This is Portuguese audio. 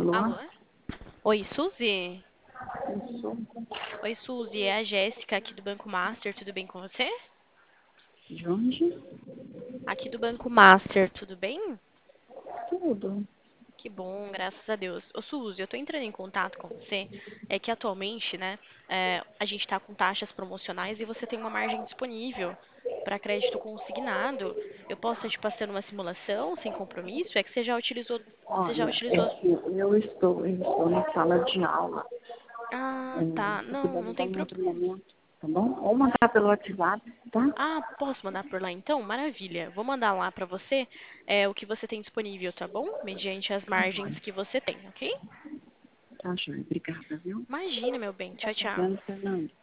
Alô? Alô? Oi, Suzy? Isso. Oi, Suzy, é a Jéssica aqui do Banco Master, tudo bem com você? De onde? Aqui do Banco Master, tudo bem? Tudo. Que bom, graças a Deus. Ô, Suzy, eu tô entrando em contato com você, é que atualmente, né, a gente tá com taxas promocionais e você tem uma margem disponível para crédito consignado. Eu posso estar te passando uma simulação sem compromisso? É que você já Olha, é utilizou. que eu estou na sala de aula. Ah, tá. Se Não, puder não ligar tem em problema. outro momento, tá bom? Ou mandar pelo WhatsApp, tá? Ah, posso mandar por lá então? Maravilha. Vou mandar lá para você o que você tem disponível, tá bom? Mediante as Tá margens joia. que você tem, ok? Tá joia. Obrigada, viu? Imagina, meu bem. Tá Tchau, tchau. fazendo, Fernanda?